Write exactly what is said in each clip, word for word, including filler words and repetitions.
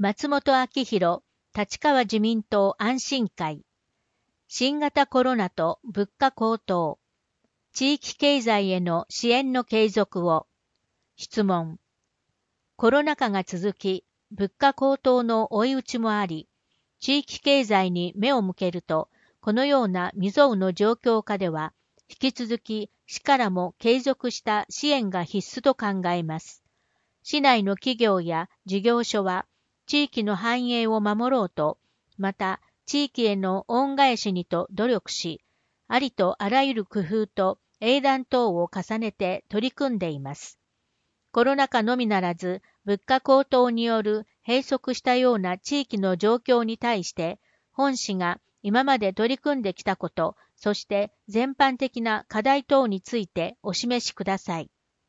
松本明弘立川自民党安心会。新型コロナと物価高騰。地域経済への支援の継続を。質問。コロナ禍が続き、物価高騰の追い打ちもあり、地域経済に目を向けると、このような未曾有の状況下では、引き続き市からも継続した支援が必須と考えます。市内の企業や事業所は、地域の繁栄を守ろうと、また地域への恩返しにと努力し、ありとあらゆる工夫と英断等を重ねて取り組んでいます。コロナ禍のみならず、物価高騰による閉塞したような地域の状況に対して、本市が今まで取り組んできたこと、そして全般的な課題等についてお示しください。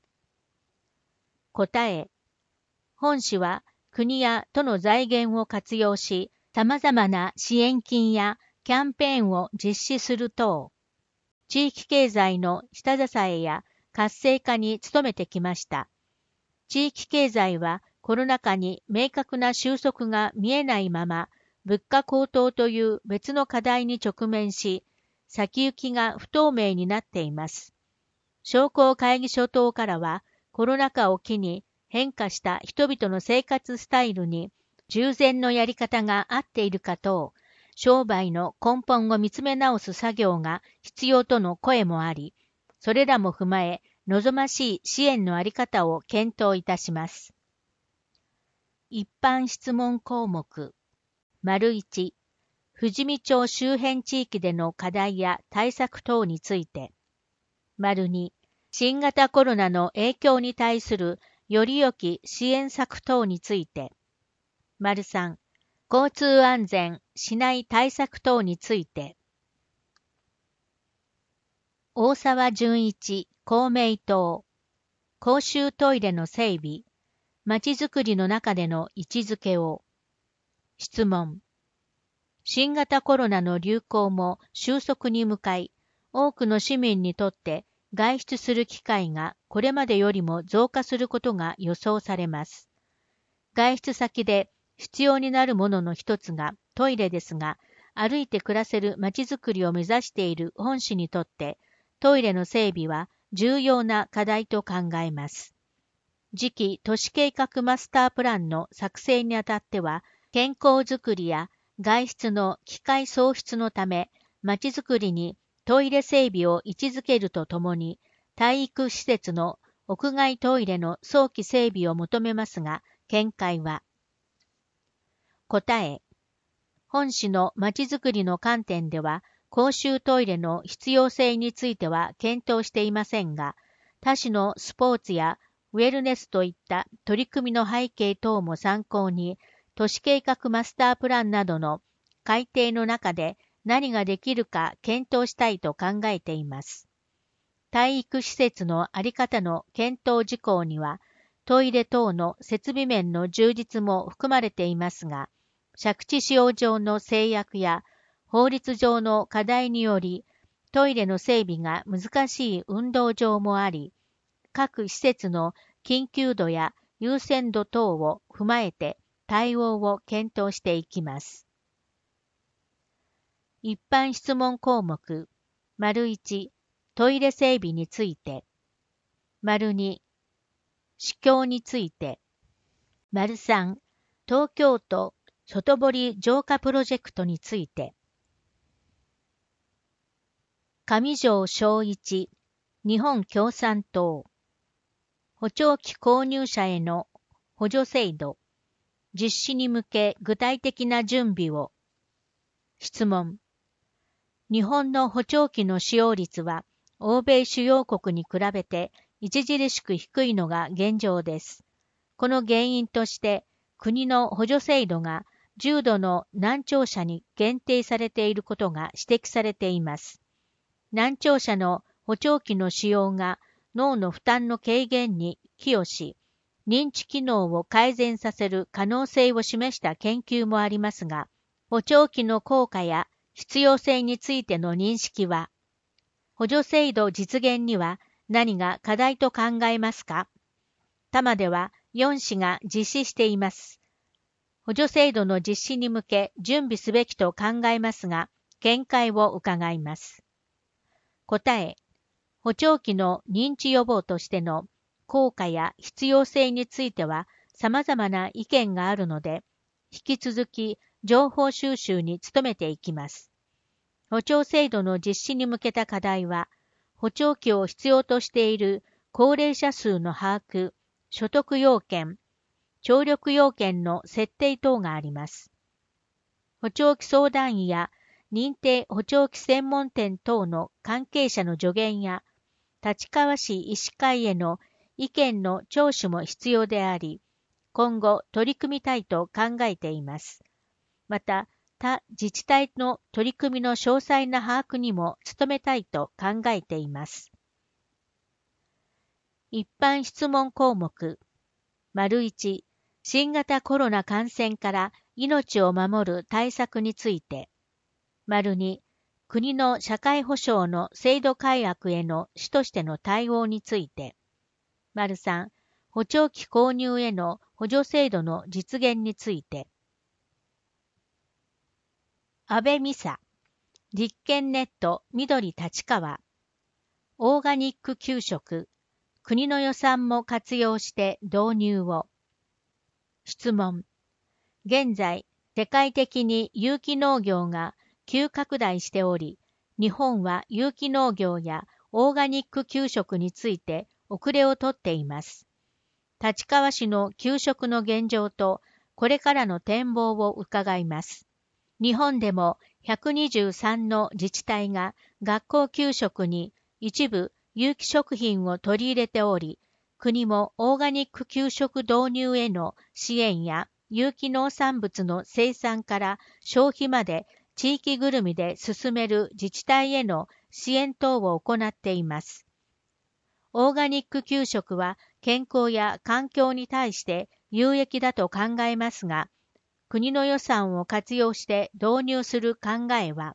答え。本市は国や都の財源を活用し、様々な支援金やキャンペーンを実施する等、地域経済の下支えや活性化に努めてきました。地域経済はコロナ禍に明確な収束が見えないまま、物価高騰という別の課題に直面し、先行きが不透明になっています。商工会議所等からは、コロナ禍を機に変化した人々の生活スタイルに従前のやり方が合っているか等、商売の根本を見つめ直す作業が必要との声もあり、それらも踏まえ、望ましい支援のあり方を検討いたします。一般質問項目。丸いち、富士見町周辺地域での課題や対策等について。丸に、新型コロナの影響に対するより良き支援策等について。丸さん、交通安全・市内対策等について。大沢純一、公明党。公衆トイレの整備、まちづくりの中での位置づけを。質問。新型コロナの流行も収束に向かい、多くの市民にとって外出する機会がこれまでよりも増加することが予想されます。外出先で必要になるものの一つがトイレですが、歩いて暮らせるまちづくりを目指している本市にとって、トイレの整備は重要な課題と考えます。次期都市計画マスタープランの作成にあたっては、健康づくりや外出の機会創出のため、まちづくりにトイレ整備を位置づけるとともに、体育施設の屋外トイレの早期整備を求めますが、見解は。答え。本市のまちづくりの観点では、公衆トイレの必要性については検討していませんが、他市のスポーツやウェルネスといった取り組みの背景等も参考に、都市計画マスタープランなどの改定の中で何ができるか検討したいと考えています。体育施設のあり方の検討事項には、トイレ等の設備面の充実も含まれていますが、借地使用上の制約や法律上の課題により、トイレの整備が難しい運動場もあり、各施設の緊急度や優先度等を踏まえて対応を検討していきます。一般質問項目、丸いち、トイレ整備について、丸に、市況について、丸さん、東京都外堀浄化プロジェクトについて、上条正一、日本共産党、補聴器購入者への補助制度、実施に向け具体的な準備を。質問。日本の補聴器の使用率は、欧米主要国に比べて著しく低いのが現状です。この原因として、国の補助制度が重度の難聴者に限定されていることが指摘されています。難聴者の補聴器の使用が脳の負担の軽減に寄与し、認知機能を改善させる可能性を示した研究もありますが、補聴器の効果や必要性についての認識は、補助制度実現には何が課題と考えますか？多摩ではよん市が実施しています。 補助制度の実施に向け準備すべきと考えますが、見解を伺います。答え、補聴器の認知予防としての効果や必要性については様々な意見があるので、引き続き情報収集に努めていきます。補聴制度の実施に向けた課題は、補聴器を必要としている高齢者数の把握、所得要件、聴力要件の設定等があります。補聴器相談医や認定補聴器専門店等の関係者の助言や、立川市医師会への意見の聴取も必要であり、今後取り組みたいと考えています。また、他自治体の取り組みの詳細な把握にも努めたいと考えています。一般質問項目。丸いち、新型コロナ感染から命を守る対策について。丸に、国の社会保障の制度改悪への主としての対応について。丸さん、補聴器購入への補助制度の実現について。安倍美沙、立憲ネット緑立川。オーガニック給食、国の予算も活用して導入を。質問。現在、世界的に有機農業が急拡大しており、日本は有機農業やオーガニック給食について遅れをとっています。立川市の給食の現状とこれからの展望を伺います。日本でもひゃくにじゅうさんの自治体が学校給食に一部有機食品を取り入れており、国もオーガニック給食導入への支援や有機農産物の生産から消費まで地域ぐるみで進める自治体への支援等を行っています。オーガニック給食は健康や環境に対して有益だと考えますが、国の予算を活用して導入する考えは。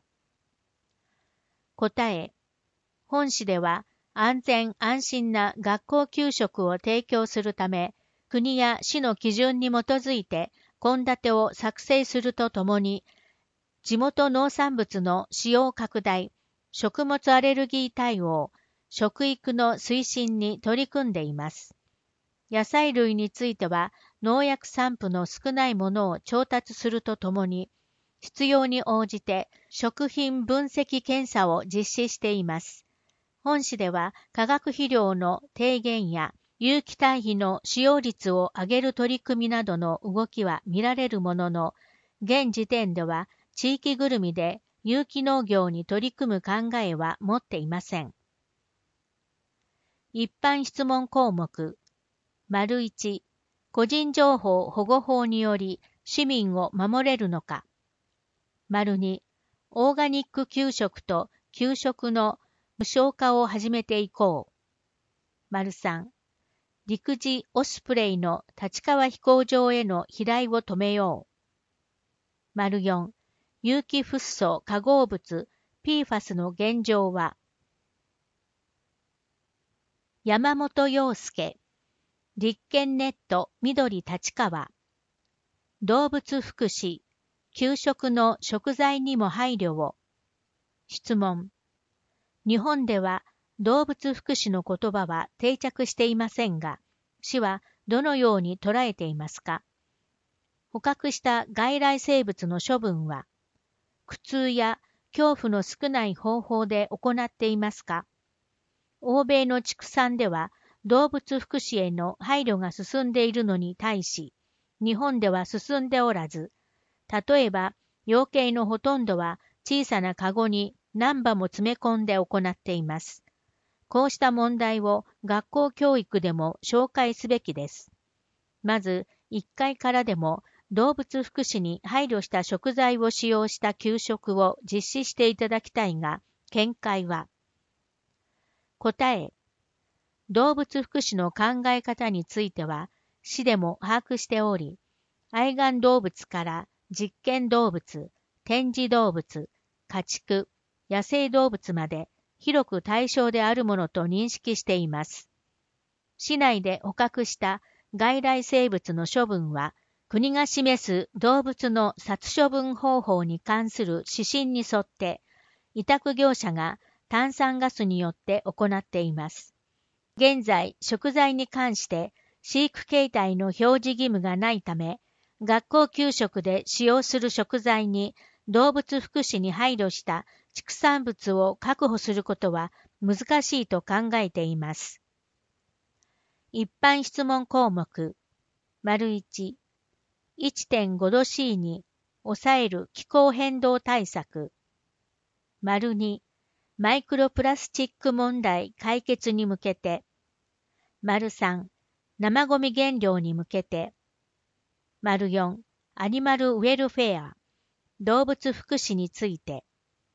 答え、本市では安全安心な学校給食を提供するため、国や市の基準に基づいて献立を作成するとともに、地元農産物の使用拡大、食物アレルギー対応、食育の推進に取り組んでいます。野菜類については、農薬散布の少ないものを調達するとともに、必要に応じて食品分析検査を実施しています。本市では化学肥料の低減や有機堆肥の使用率を上げる取り組みなどの動きは見られるものの、現時点では地域ぐるみで有機農業に取り組む考えは持っていません。一般質問項目。丸いち、個人情報保護法により市民を守れるのか。丸に、オーガニック給食と給食の無償化を始めていこう。丸さん、陸自オスプレイの立川飛行場への飛来を止めよう。丸よん、有機フッ素化合物 ピーファス の現状は。山本陽介、立憲ネット緑立川。動物福祉、給食の食材にも配慮を。質問。日本では動物福祉の言葉は定着していませんが、市はどのように捉えていますか？捕獲した外来生物の処分は、苦痛や恐怖の少ない方法で行っていますか？欧米の畜産では動物福祉への配慮が進んでいるのに対し、日本では進んでおらず、例えば養鶏のほとんどは小さなカゴに何羽も詰め込んで行っています。こうした問題を学校教育でも紹介すべきです。まず、いっかいからでも動物福祉に配慮した食材を使用した給食を実施していただきたいが、見解は。答え。動物福祉の考え方については、市でも把握しており、愛玩動物から実験動物、展示動物、家畜、野生動物まで広く対象であるものと認識しています。市内で捕獲した外来生物の処分は、 国が示す動物の殺処分方法に関する指針に沿って、委託業者が炭酸ガスによって行っています。現在、食材に関して飼育形態の表示義務がないため、学校給食で使用する食材に動物福祉に配慮した畜産物を確保することは難しいと考えています。一般質問項目 いち、いってんご 度 C に抑える気候変動対策 に、マイクロプラスチック問題解決に向けて さん、生ゴミ減量に向けて よん、アニマルウェルフェア動物福祉について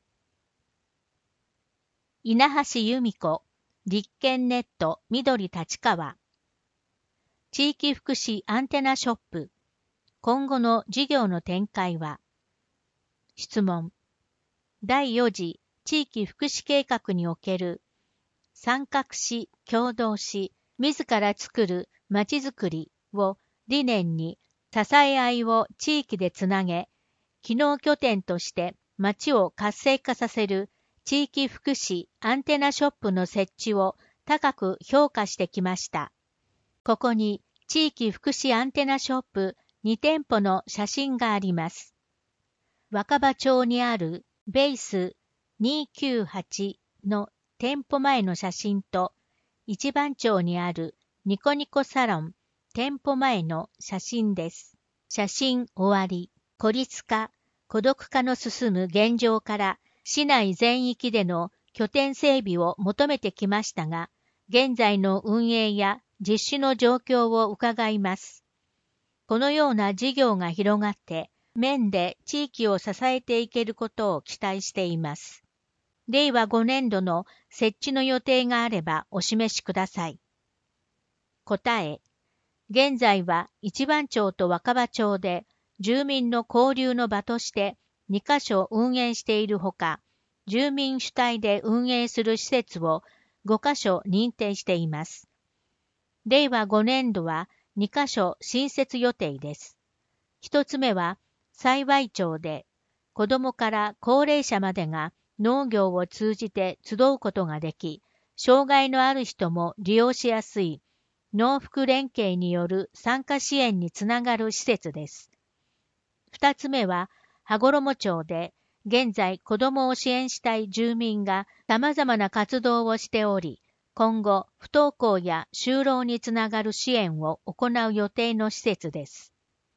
稲橋由美子立憲ネット緑立川地域福祉アンテナショップ今後の事業の展開は質問だいよん次地域福祉計画における参画し協働し自ら作るまちづくりを理念に支え合いを地域でつなげ機能拠点として町を活性化させる地域福祉アンテナショップの設置を高く評価してきました。ここに地域福祉アンテナショップに店舗の写真があります。若葉町にあるベースにひゃくきゅうじゅうはちの店舗前の写真と一番町にあるニコニコサロン店舗前の写真です。写真終わり。孤立化、孤独化の進む現状から市内全域での拠点整備を求めてきましたが、現在の運営や実施の状況を伺います。このような事業が広がって、面で地域を支えていけることを期待しています。れいわごねん度の設置の予定があればお示しください。答え、現在は一番町と若葉町で住民の交流の場としてにカ所運営しているほか、住民主体で運営する施設をごカ所認定しています。れいわごねん度はにカ所新設予定です。一つ目は、幸町で、子どもから高齢者までが農業を通じて集うことができ、障害のある人も利用しやすい農福連携による参加支援につながる施設です。二つ目は、羽衣町で、現在子どもを支援したい住民が様々な活動をしており、今後不登校や就労につながる支援を行う予定の施設です。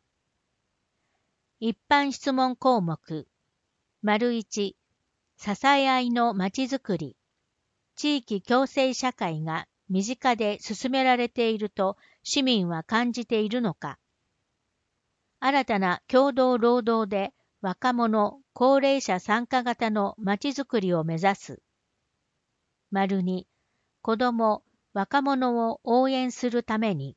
一般質問項目 いち、支え合いのまちづくり、地域共生社会が身近で進められていると市民は感じているのか。新たな共同労働で若者・高齢者参加型のまちづくりを目指す。に、子ども・若者を応援するために